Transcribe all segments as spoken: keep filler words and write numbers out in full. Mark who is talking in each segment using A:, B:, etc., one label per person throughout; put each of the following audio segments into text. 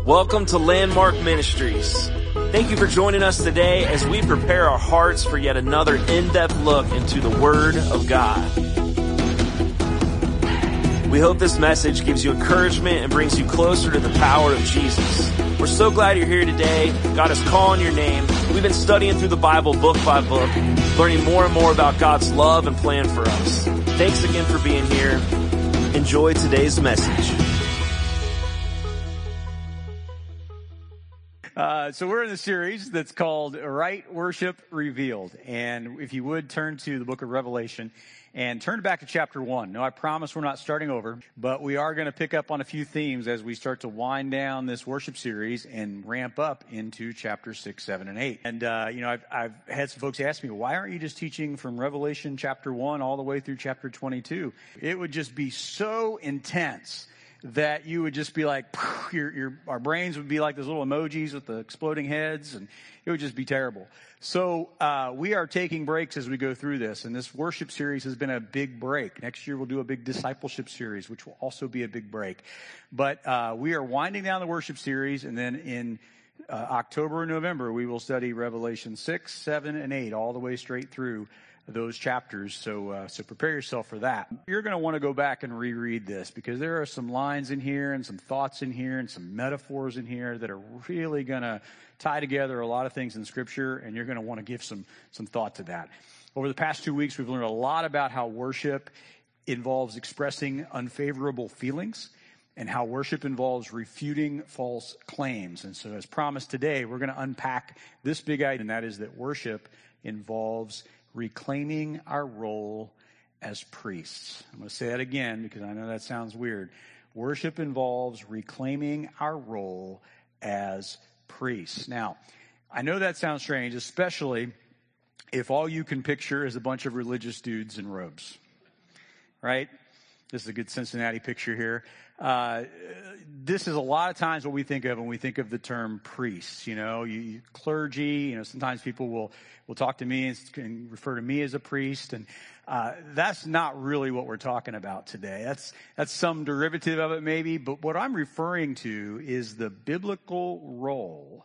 A: Welcome to Landmark Ministries. Thank you for joining us today as we prepare our hearts for yet another in-depth look into the Word of God. We hope this message gives you encouragement and brings you closer to the power of Jesus. We're so glad you're here today. God is calling your name. We've been studying through the Bible book by book, learning more and more about God's love and plan for us. Thanks again for being here. Enjoy today's message.
B: Uh, so we're in the series that's called Right Worship Revealed. And if you would turn to the book of Revelation and turn back to chapter one. No, I promise we're not starting over, but we are going to pick up on a few themes as we start to wind down this worship series and ramp up into chapter six, seven, and eight. And, uh, you know, I've, I've had some folks ask me, why aren't you just teaching from Revelation chapter one all the way through chapter twenty-two? It would just be so intense that you would just be like, your, your, our brains would be like those little emojis with the exploding heads, and it would just be terrible. So uh, we are taking breaks as we go through this, and this worship series has been a big break. Next year we'll do a big discipleship series, which will also be a big break. But uh, we are winding down the worship series, and then in uh, October and November we will study Revelation six, seven, and eight, all the way straight through those chapters. So, uh, so prepare yourself for that. You're going to want to go back and reread this because there are some lines in here and some thoughts in here and some metaphors in here that are really going to tie together a lot of things in Scripture, and you're going to want to give some, some thought to that. Over the past two weeks, we've learned a lot about how worship involves expressing unfavorable feelings and how worship involves refuting false claims. And so as promised today, we're going to unpack this big idea, and that is that worship involves reclaiming our role as priests. I'm going to say that again because I know that sounds weird. Worship involves reclaiming our role as priests. Now, I know that sounds strange, especially if all you can picture is a bunch of religious dudes in robes, right? This is a good Cincinnati picture here. Uh, this is a lot of times what we think of when we think of the term priests. You know, you, clergy. You know, sometimes people will will talk to me and, and refer to me as a priest, and uh, that's not really what we're talking about today. That's that's some derivative of it, maybe. But what I'm referring to is the biblical role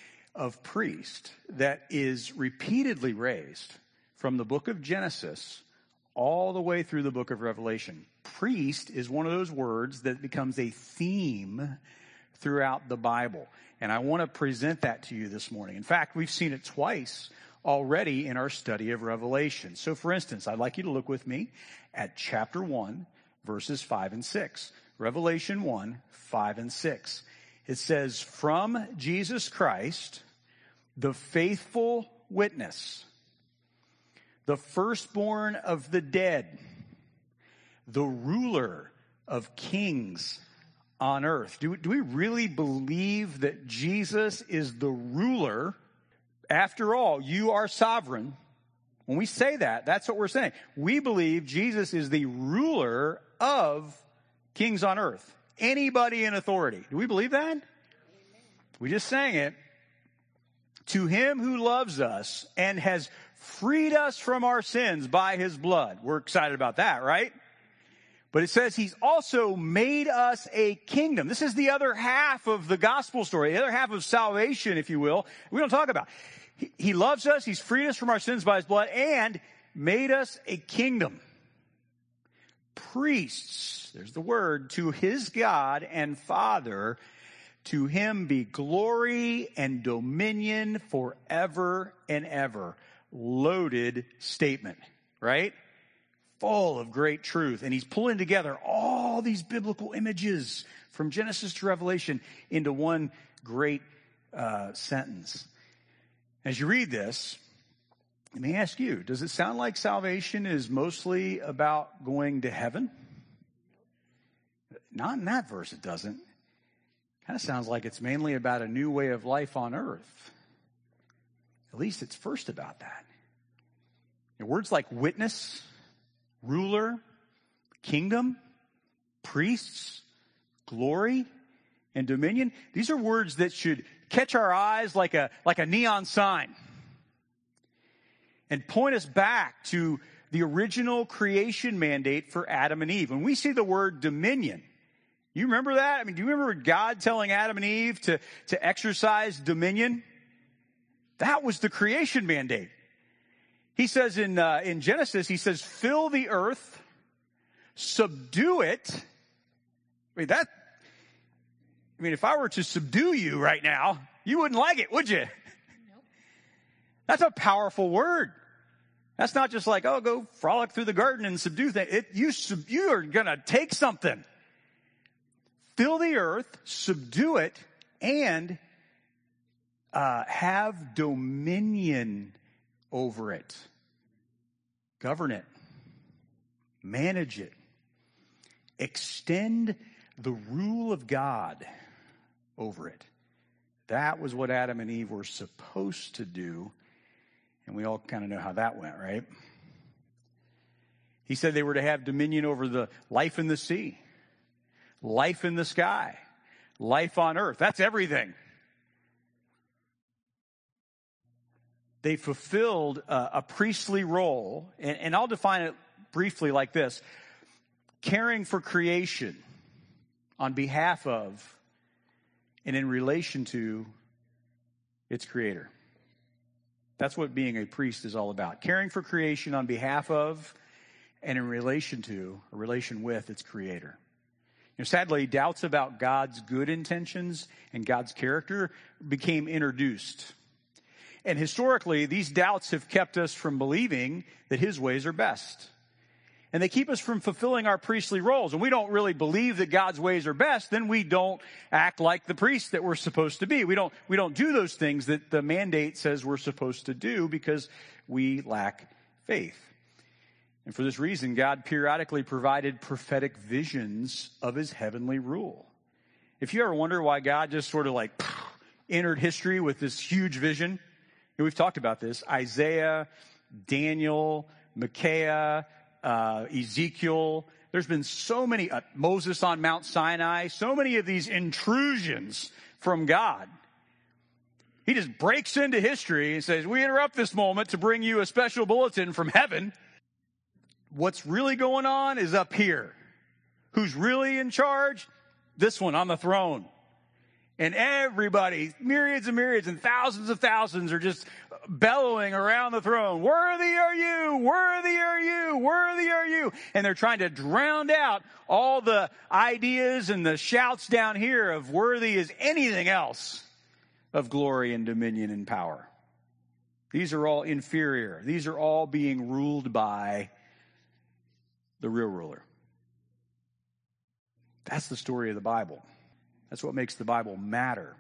B: of priest that is repeatedly raised from the book of Genesis all the way through the book of Revelation. Priest is one of those words that becomes a theme throughout the Bible. And I want to present that to you this morning. In fact, we've seen it twice already in our study of Revelation. So for instance, I'd like you to look with me at chapter one, verses five and six. Revelation one, five and six. It says, "From Jesus Christ, the faithful witness, the firstborn of the dead, the ruler of kings on earth." Do, do we really believe that Jesus is the ruler? After all, you are sovereign. When we say that, that's what we're saying. We believe Jesus is the ruler of kings on earth. Anybody in authority. Do we believe that? Amen. We just sang it. "To him who loves us and has freed us from our sins by his blood." We're excited about that, right? But it says he's also made us a kingdom. This is the other half of the gospel story, the other half of salvation, if you will. We don't talk about. He, he loves us, he's freed us from our sins by his blood, and made us a kingdom. Priests, there's the word, to his God and Father. To him be glory and dominion forever and ever. Loaded statement, right? Full of great truth. And he's pulling together all these biblical images from Genesis to Revelation into one great uh, sentence. As you read this, let me ask you, does it sound like salvation is mostly about going to heaven? Not in that verse, it doesn't. Kind of sounds like it's mainly about a new way of life on earth. At least it's first about that. And words like witness, ruler, kingdom, priests, glory, and dominion, these are words that should catch our eyes like a, like a neon sign and point us back to the original creation mandate for Adam and Eve. When we see the word dominion, You remember that? I mean, do you remember God telling Adam and Eve to, to exercise dominion? That was the creation mandate. He says in, uh, in Genesis, he says, fill the earth, subdue it. I mean, that, I mean, if I were to subdue you right now, you wouldn't like it, would you? Nope. That's a powerful word. That's not just like, oh, go frolic through the garden and subdue things. It, you, sub, you are going to take something. Fill the earth, subdue it, and uh, have dominion over it. Govern it. Manage it. Extend the rule of God over it. That was what Adam and Eve were supposed to do. And we all kind of know how that went, right? He said they were to have dominion over the life in the sea, life in the sky, life on earth. That's everything. They fulfilled a, a priestly role, and, and I'll define it briefly like this: caring for creation on behalf of and in relation to its creator. That's what being a priest is all about. Caring for creation on behalf of and in relation to, a relation with its creator. You know, sadly, doubts about God's good intentions and God's character became introduced. And historically, these doubts have kept us from believing that his ways are best. And they keep us from fulfilling our priestly roles. And we don't really believe that God's ways are best, then we don't act like the priests that we're supposed to be. We don't, we don't do those things that the mandate says we're supposed to do because we lack faith. And for this reason, God periodically provided prophetic visions of his heavenly rule. If you ever wonder why God just sort of like entered history with this huge vision, and we've talked about this, Isaiah, Daniel, Micaiah, uh, Ezekiel, there's been so many, uh, Moses on Mount Sinai, so many of these intrusions from God. He just breaks into history and says, we interrupt this moment to bring you a special bulletin from heaven. What's really going on is up here. Who's really in charge? This one on the throne. And everybody, myriads and myriads and thousands of thousands are just bellowing around the throne. Worthy are you, worthy are you, worthy are you. And they're trying to drown out all the ideas and the shouts down here of worthy is anything else of glory and dominion and power. These are all inferior. These are all being ruled by the real ruler. That's the story of the Bible. That's what makes the Bible matter.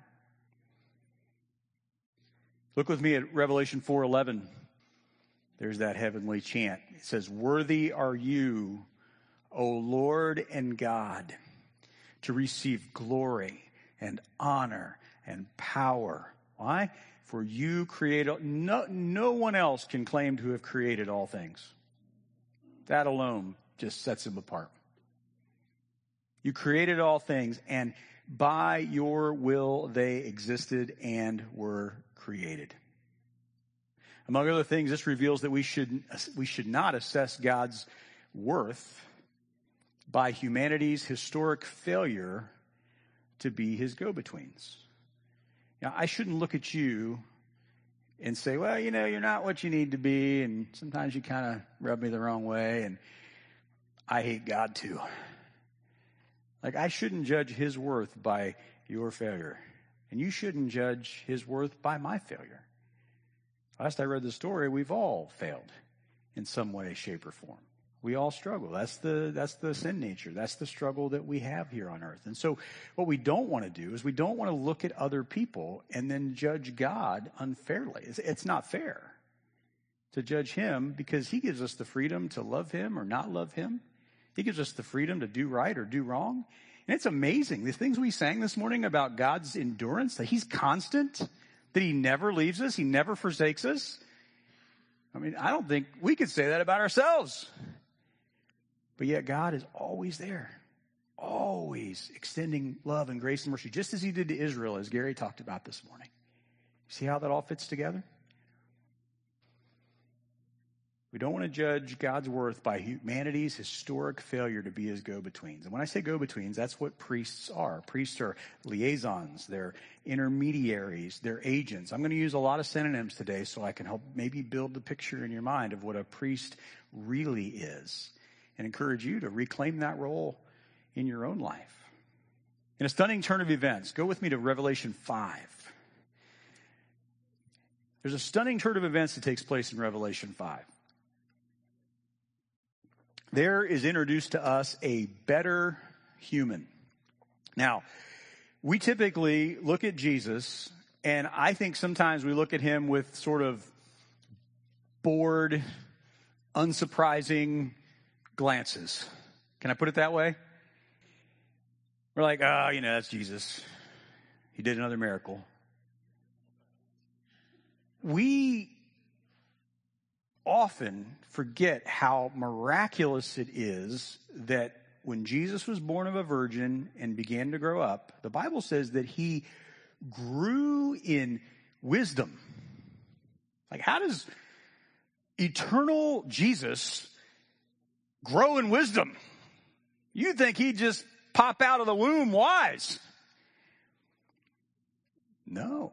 B: Look with me at Revelation four eleven. There's that heavenly chant. It says, worthy are you, O Lord and God, to receive glory and honor and power. Why? For you created, no, no one else can claim to have created all things. That alone just sets him apart. You created all things, and by your will they existed and were created. Among other things, this reveals that we should, we should not assess God's worth by humanity's historic failure to be his go-betweens. Now, I shouldn't look at you and say, well, you know, you're not what you need to be, and sometimes you kind of rub me the wrong way, and I hate God too. Like, I shouldn't judge his worth by your failure. And you shouldn't judge his worth by my failure. Last I read the story, we've all failed in some way, shape, or form. We all struggle. That's the, that's the sin nature. That's the struggle that we have here on earth. And so what we don't want to do is we don't want to look at other people and then judge God unfairly. It's, it's not fair to judge him because he gives us the freedom to love him or not love him. He gives us the freedom to do right or do wrong. And it's amazing. The things we sang this morning about God's endurance, that he's constant, that he never leaves us, he never forsakes us. I mean, I don't think we could say that about ourselves. But yet God is always there, always extending love and grace and mercy, just as he did to Israel, as Gary talked about this morning. See how that all fits together? We don't want to judge God's worth by humanity's historic failure to be his go-betweens. And when I say go-betweens, that's what priests are. Priests are liaisons. They're intermediaries. They're agents. I'm going to use a lot of synonyms today so I can help maybe build the picture in your mind of what a priest really is and encourage you to reclaim that role in your own life. In a stunning turn of events, go with me to Revelation five. There's a stunning turn of events that takes place in Revelation five. There is introduced to us a better human. Now, we typically look at Jesus, and I think sometimes we look at him with sort of bored, unsurprising glances. Can I put it that way? We're like, ah, oh, you know, that's Jesus. He did another miracle. We often forget how miraculous it is that when Jesus was born of a virgin and began to grow up, the Bible says that he grew in wisdom. Like, how does eternal Jesus grow in wisdom? You'd think he'd just pop out of the womb wise. No.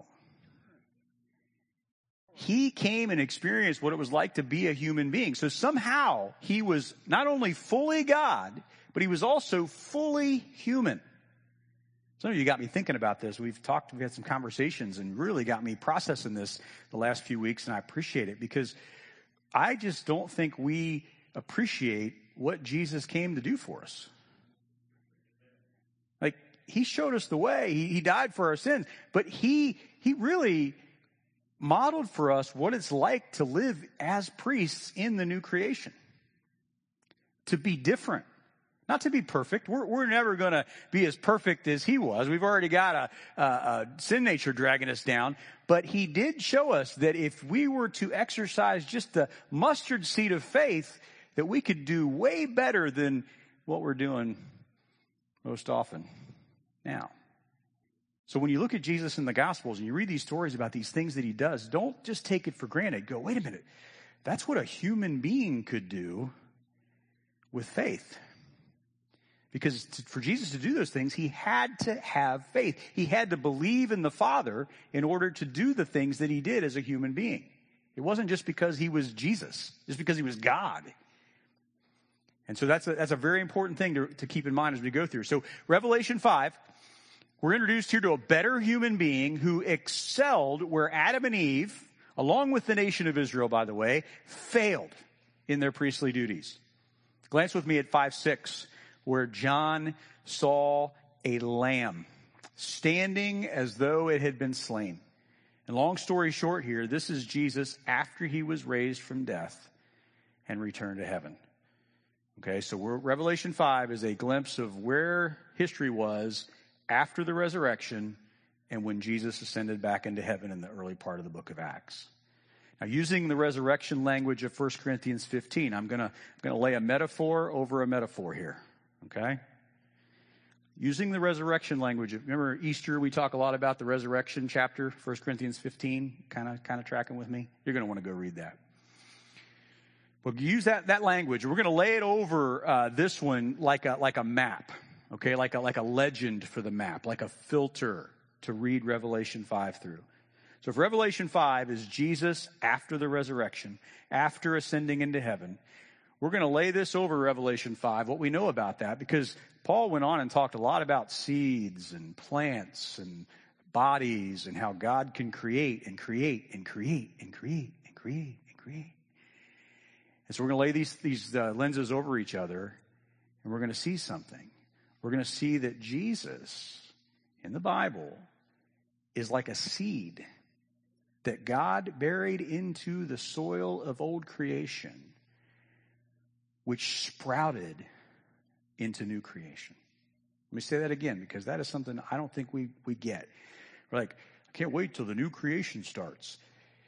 B: He came and experienced what it was like to be a human being. So somehow he was not only fully God, but he was also fully human. Some of you got me thinking about this. We've talked, we've had some conversations and really got me processing this the last few weeks, and I appreciate it because I just don't think we appreciate what Jesus came to do for us. Like, he showed us the way. He, he died for our sins, but he he really modeled for us what it's like to live as priests in the new creation. To be different. Not to be perfect. We're, we're never going to be as perfect as he was. We've already got a, a, a sin nature dragging us down. But he did show us that if we were to exercise just the mustard seed of faith, that we could do way better than what we're doing most often now. So when you look at Jesus in the Gospels and you read these stories about these things that he does, don't just take it for granted. Go, wait a minute. That's what a human being could do with faith. Because to, for Jesus to do those things, he had to have faith. He had to believe in the Father in order to do the things that he did as a human being. It wasn't just because he was Jesus, just because he was God. And so that's a, that's a very important thing to, to keep in mind as we go through. So Revelation five, we're introduced here to a better human being who excelled where Adam and Eve, along with the nation of Israel, by the way, failed in their priestly duties. Glance with me at five six, where John saw a lamb standing as though it had been slain. And long story short here, this is Jesus after he was raised from death and returned to heaven. Okay, so we're, Revelation five is a glimpse of where history was after the resurrection and when Jesus ascended back into heaven in the early part of the book of Acts. Now, using the resurrection language of First Corinthians fifteen, I'm going to I'm going to lay a metaphor over a metaphor here, okay? Using the resurrection language, remember Easter, we talk a lot about the resurrection chapter, First Corinthians fifteen, kind of kind of tracking with me? You're going to want to go read that. We'll use that, that language. We're going to lay it over uh, this one like a like a map. Okay, like a, like a legend for the map, like a filter to read Revelation five through. So if Revelation five is Jesus after the resurrection, after ascending into heaven, we're going to lay this over Revelation five, what we know about that, because Paul went on and talked a lot about seeds and plants and bodies and how God can create and create and create and create and create and create. And so we're going to lay these, these uh, lenses over each other, and we're going to see something. We're going to see that Jesus in the Bible is like a seed that God buried into the soil of old creation, which sprouted into new creation. Let me say that again, because that is something I don't think we, we get. We're like, I can't wait till the new creation starts.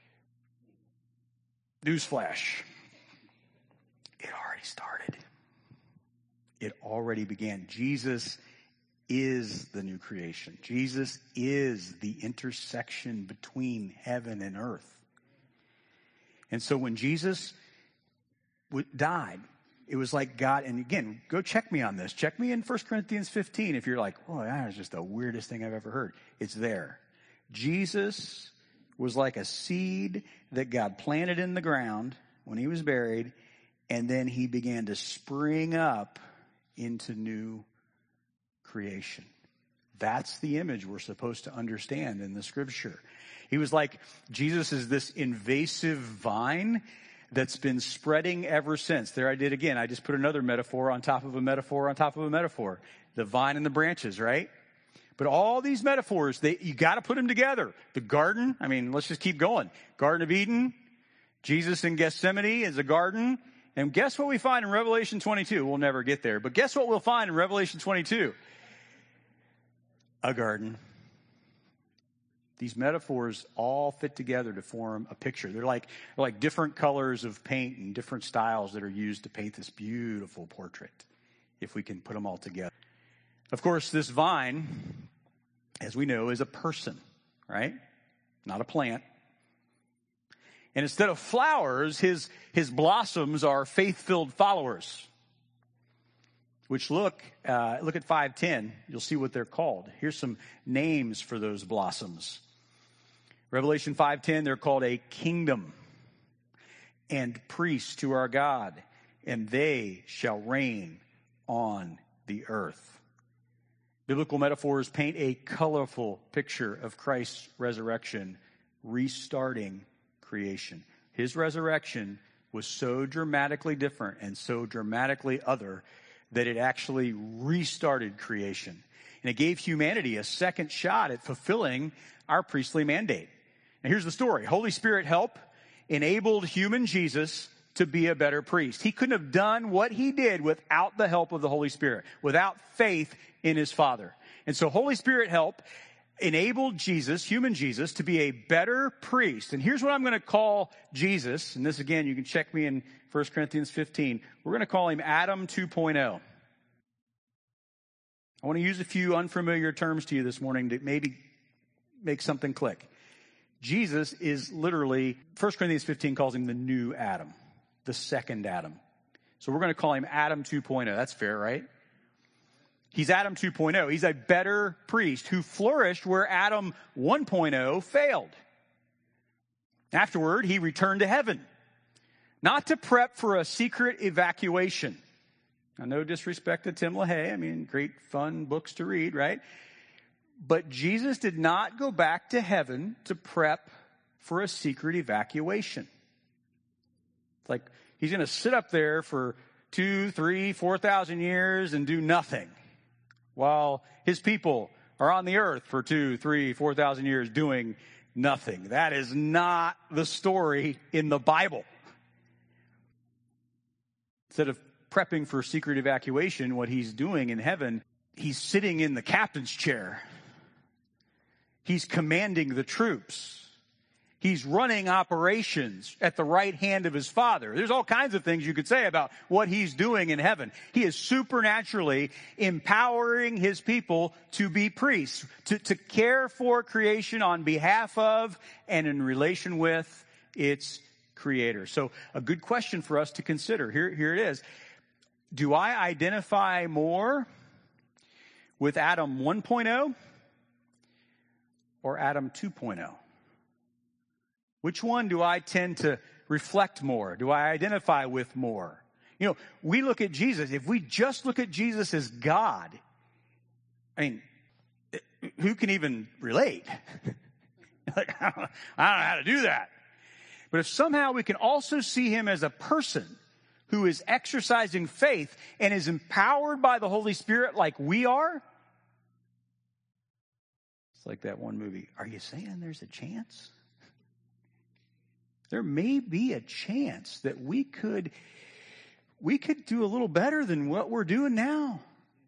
B: Newsflash. It already started. It already began. Jesus is the new creation. Jesus is the intersection between heaven and earth. And so when Jesus died. It was like God, and again, go check me on this. Check me in First Corinthians fifteen if you're like, oh, that is just the weirdest thing I've ever heard. It's there. Jesus was like a seed that God planted in the ground when he was buried, and then he began to spring up into new creation. That's the image we're supposed to understand in the scripture. He was like, Jesus is this invasive vine that's been spreading ever since. There I did again. I just put another metaphor on top of a metaphor on top of a metaphor. The vine and the branches, right? But all these metaphors, they, you got to put them together. The garden, I mean, let's just keep going. Garden of Eden, Jesus in Gethsemane is a garden. And guess what we find in Revelation twenty-two? We'll never get there. But guess what we'll find in Revelation twenty-two? A garden. These metaphors all fit together to form a picture. They're like, they're like different colors of paint and different styles that are used to paint this beautiful portrait, if we can put them all together. Of course, this vine, as we know, is a person, right? Not a plant. And instead of flowers, his, his blossoms are faith-filled followers. Which look, uh, look at five ten. You'll see what they're called. Here's some names for those blossoms. Revelation five ten, they're called a kingdom and priests to our God, and they shall reign on the earth. Biblical metaphors paint a colorful picture of Christ's resurrection, restarting creation. His resurrection was so dramatically different and so dramatically other that it actually restarted creation. And it gave humanity a second shot at fulfilling our priestly mandate. And here's the story. Holy Spirit help enabled human Jesus to be a better priest. He couldn't have done what he did without the help of the Holy Spirit, without faith in his Father. And so Holy Spirit help enabled Jesus, human Jesus, to be a better priest. And here's what I'm going to call Jesus. And this, again, you can check me in First Corinthians fifteen. We're going to call him Adam two point oh. I want to use a few unfamiliar terms to you this morning to maybe make something click. Jesus is literally, First Corinthians fifteen calls him the new Adam, the second Adam. So we're going to call him Adam two point oh. That's fair, right? He's Adam two point oh. He's a better priest who flourished where Adam one point oh failed. Afterward, he returned to heaven, not to prep for a secret evacuation. Now, no disrespect to Tim LaHaye. I mean, great fun books to read, right? But Jesus did not go back to heaven to prep for a secret evacuation. It's like he's going to sit up there for two, three, four thousand years and do nothing, while his people are on the earth for two, three, four thousand years doing nothing. That is not the story in the Bible. Instead of prepping for secret evacuation, what he's doing in heaven, he's sitting in the captain's chair. He's commanding the troops. He's running operations at the right hand of his Father. There's all kinds of things you could say about what he's doing in heaven. He is supernaturally empowering his people to be priests, to, to care for creation on behalf of and in relation with its creator. So a good question for us to consider. Here, here it is. Do I identify more with Adam one point oh or Adam two point oh? Which one do I tend to reflect more? Do I identify with more? You know, we look at Jesus. If we just look at Jesus as God, I mean, who can even relate? Like, I don't know how to do that. But if somehow we can also see him as a person who is exercising faith and is empowered by the Holy Spirit like we are, it's like that one movie. Are you saying there's a chance? There may be a chance that we could, we could do a little better than what we're doing now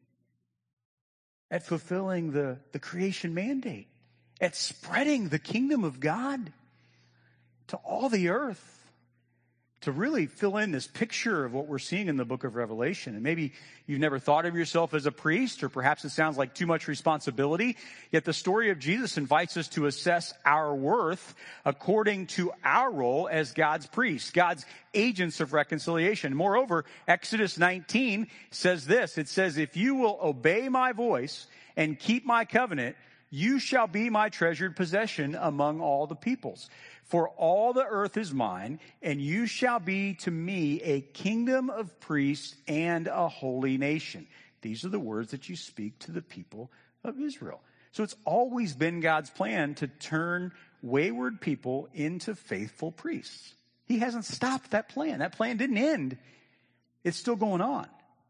B: at fulfilling the, the creation mandate, at spreading the kingdom of God to all the earth, to really fill in this picture of what we're seeing in the book of Revelation. And maybe you've never thought of yourself as a priest, or perhaps it sounds like too much responsibility. Yet the story of Jesus invites us to assess our worth according to our role as God's priests, God's agents of reconciliation. Moreover, Exodus nineteen says this. It says, if you will obey my voice and keep my covenant, you shall be my treasured possession among all the peoples. For all the earth is mine, and you shall be to me a kingdom of priests and a holy nation. These are the words that you speak to the people of Israel. So it's always been God's plan to turn wayward people into faithful priests. He hasn't stopped that plan. That plan didn't end. It's still going on.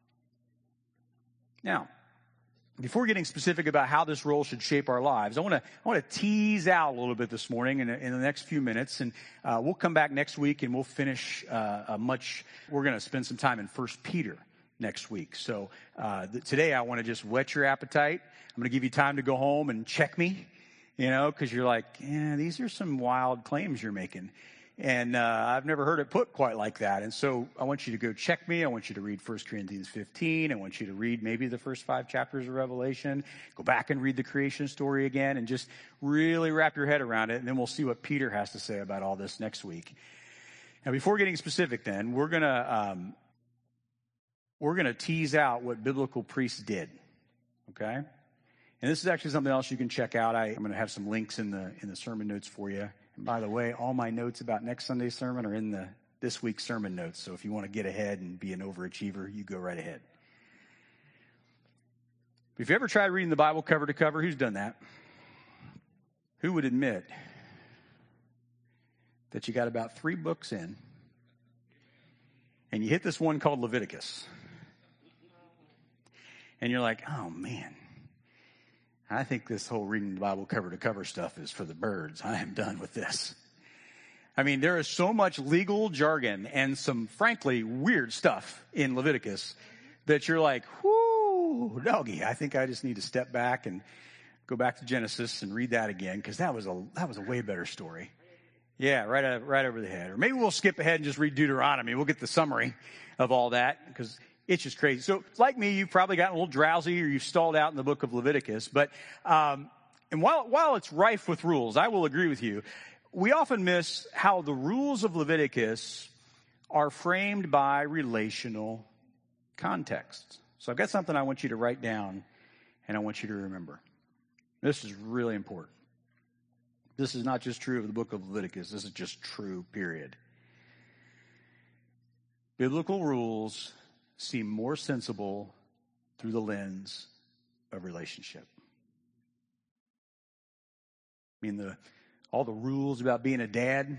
B: Now, before getting specific about how this role should shape our lives, I want to I want to tease out a little bit this morning in, in the next few minutes, and uh, we'll come back next week and we'll finish uh, a much. We're going to spend some time in First Peter next week. So uh, th- today I want to just whet your appetite. I'm going to give you time to go home and check me, you know, because you're like, yeah, these are some wild claims you're making. And uh, I've never heard it put quite like that. And so I want you to go check me. I want you to read First Corinthians fifteen. I want you to read maybe the first five chapters of Revelation. Go back and read the creation story again and just really wrap your head around it. And then we'll see what Peter has to say about all this next week. Now, before getting specific then, we're going to um, we're going to tease out what biblical priests did, okay? And this is actually something else you can check out. I, I'm going to have some links in the in the sermon notes for you. And by the way, all my notes about next Sunday's sermon are in the this week's sermon notes. So if you want to get ahead and be an overachiever, you go right ahead. If you ever tried reading the Bible cover to cover, who's done that? Who would admit that you got about three books in and you hit this one called Leviticus? And you're like, oh man, I think this whole reading the Bible cover to cover stuff is for the birds. I am done with this. I mean, there is so much legal jargon and some, frankly, weird stuff in Leviticus that you're like, whoo, doggy. I think I just need to step back and go back to Genesis and read that again, because that was a that was a way better story. Yeah, right, uh, right over the head. Or maybe we'll skip ahead and just read Deuteronomy. We'll get the summary of all that, because it's just crazy. So like me, you've probably gotten a little drowsy or you've stalled out in the book of Leviticus. But um, and while while it's rife with rules, I will agree with you, we often miss how the rules of Leviticus are framed by relational context. So I've got something I want you to write down and I want you to remember. This is really important. This is not just true of the book of Leviticus. This is just true, period. Biblical rules seem more sensible through the lens of relationship. I mean, the all the rules about being a dad,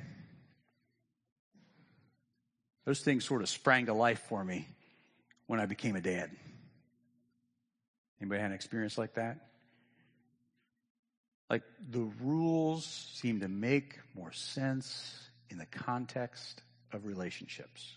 B: those things sort of sprang to life for me when I became a dad. Anybody had an experience like that? Like, the rules seem to make more sense in the context of relationships.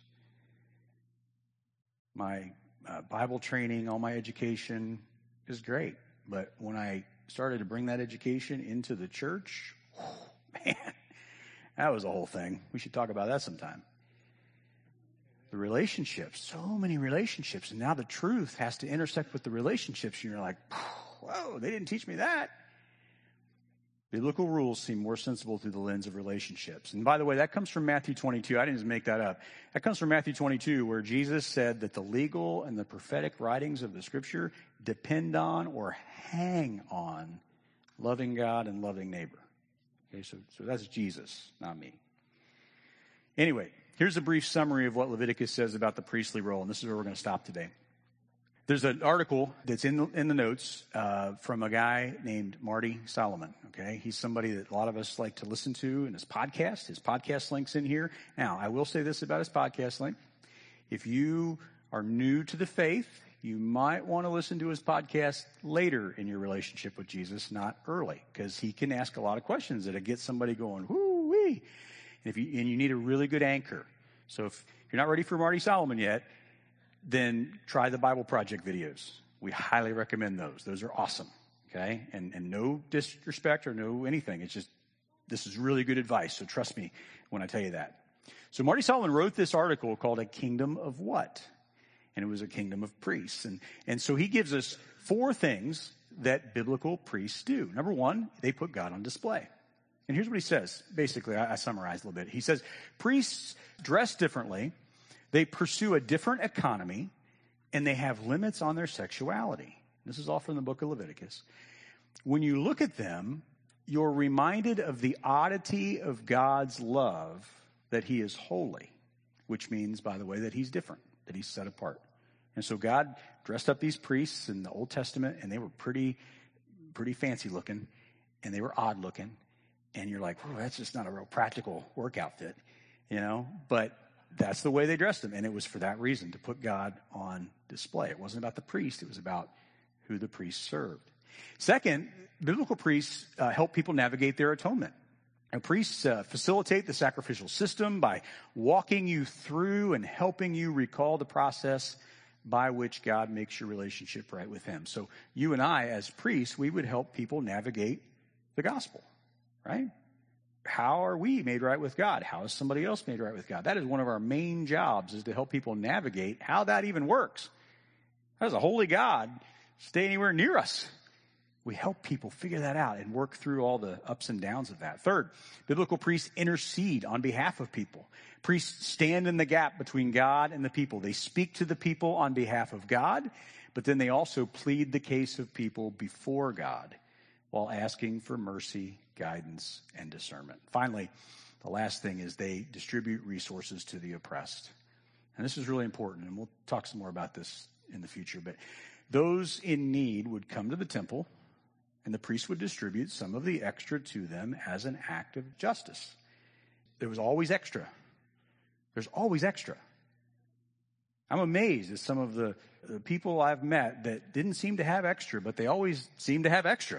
B: My uh, Bible training, all my education is great. But when I started to bring that education into the church, whew, man, that was a whole thing. We should talk about that sometime. The relationships, so many relationships. And now the truth has to intersect with the relationships. And you're like, whoa, they didn't teach me that. Biblical rules seem more sensible through the lens of relationships. And by the way, that comes from Matthew twenty-two. I didn't just make that up. That comes from Matthew twenty-two, where Jesus said that the legal and the prophetic writings of the Scripture depend on or hang on loving God and loving neighbor. Okay, so, so that's Jesus, not me. Anyway, here's a brief summary of what Leviticus says about the priestly role, and this is where we're going to stop today. There's an article that's in the, in the notes uh, from a guy named Marty Solomon, okay? He's somebody that a lot of us like to listen to in his podcast. His podcast link's in here. Now, I will say this about his podcast link. If you are new to the faith, you might want to listen to his podcast later in your relationship with Jesus, not early, because he can ask a lot of questions that get somebody going, whoo-wee. And, if you, and you need a really good anchor. So if you're not ready for Marty Solomon yet, then try the Bible Project videos. We highly recommend those. Those are awesome, okay? And and no disrespect or no anything. It's just, this is really good advice, so trust me when I tell you that. So Marty Solomon wrote this article called A Kingdom of What? And it was a kingdom of priests. And, and so he gives us four things that biblical priests do. Number one, they put God on display. And here's what he says. Basically, I, I summarized a little bit. He says, priests dress differently, they pursue a different economy, and they have limits on their sexuality. This is all from the book of Leviticus. When you look at them, you're reminded of the oddity of God's love, that he is holy, which means, by the way, that he's different, that he's set apart. And so God dressed up these priests in the Old Testament, and they were pretty, pretty fancy looking, and they were odd looking. And you're like, oh, that's just not a real practical work outfit, you know? But that's the way they dressed them, and it was for that reason, to put God on display. It wasn't about the priest. It was about who the priest served. Second, biblical priests uh, help people navigate their atonement. And priests uh, facilitate the sacrificial system by walking you through and helping you recall the process by which God makes your relationship right with him. So you and I, as priests, we would help people navigate the gospel, right? How are we made right with God? How is somebody else made right with God? That is one of our main jobs, is to help people navigate how that even works. How does a holy God stay anywhere near us? We help people figure that out and work through all the ups and downs of that. Third, biblical priests intercede on behalf of people. Priests stand in the gap between God and the people. They speak to the people on behalf of God, but then they also plead the case of people before God while asking for mercy, guidance, and discernment. Finally, the last thing is they distribute resources to the oppressed. And this is really important, and we'll talk some more about this in the future. But those in need would come to the temple, and the priest would distribute some of the extra to them as an act of justice. There was always extra. There's always extra. I'm amazed at some of the, the people I've met that didn't seem to have extra, but they always seem to have extra.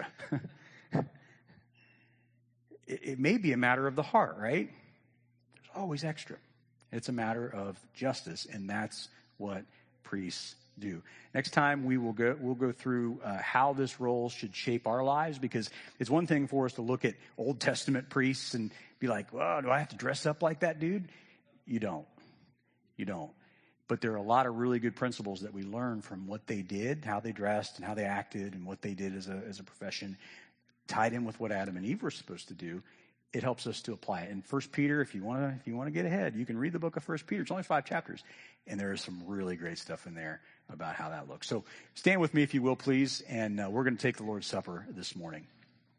B: it, it may be a matter of the heart, right? There's always extra. It's a matter of justice, and that's what priests do. Next time we will go, we'll go through uh, how this role should shape our lives, because it's one thing for us to look at Old Testament priests and be like, well, do I have to dress up like that dude? You don't. You don't. But there are a lot of really good principles that we learn from what they did, how they dressed and how they acted and what they did as a, as a profession, tied in with what Adam and Eve were supposed to do. It helps us to apply it. In First Peter, if you want to, if you want to get ahead, you can read the book of First Peter. It's only five chapters, and there is some really great stuff in there about how that looks. So stand with me, if you will, please, and uh, we're going to take the Lord's Supper this morning.